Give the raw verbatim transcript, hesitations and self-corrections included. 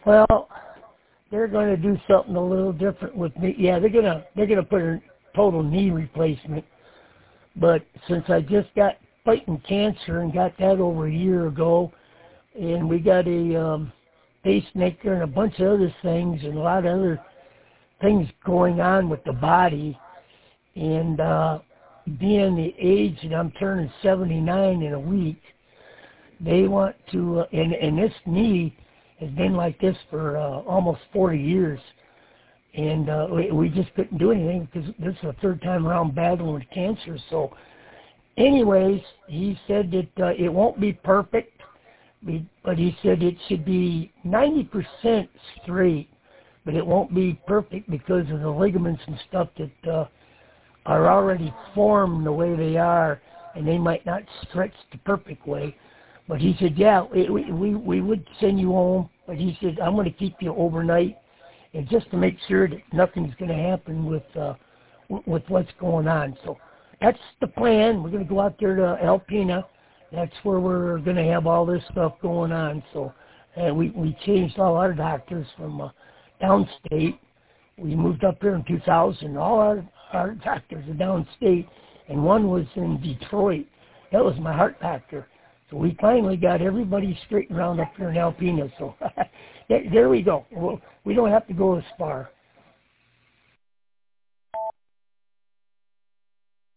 Well, they're going to do something a little different with me. Yeah, they're gonna they're gonna put a total knee replacement. But since I just got fighting cancer and got that over a year ago, and we got a um, pacemaker and a bunch of other things and a lot of other things going on with the body, and uh, being the age that I'm turning seventy-nine in a week, they want to, uh, and, and this knee has been like this for uh, almost forty years, and uh, we, we just couldn't do anything because this is the third time around battling with cancer. So anyways, he said that uh, it won't be perfect, but he said it should be ninety percent straight, but it won't be perfect because of the ligaments and stuff that uh, are already formed the way they are, and they might not stretch the perfect way. But he said, yeah, it, we, we we would send you home, but he said, I'm going to keep you overnight, and just to make sure that nothing's going to happen with uh, with what's going on. So that's the plan. We're going to go out there to Alpena. That's where we're going to have all this stuff going on. So uh, we, we changed all our doctors from uh, downstate. We moved up here in two thousand. All our, our doctors are downstate, and one was in Detroit. That was my heart doctor. So we finally got everybody straightened around up here in Alpena. So there, there we go. Well, we don't have to go as far.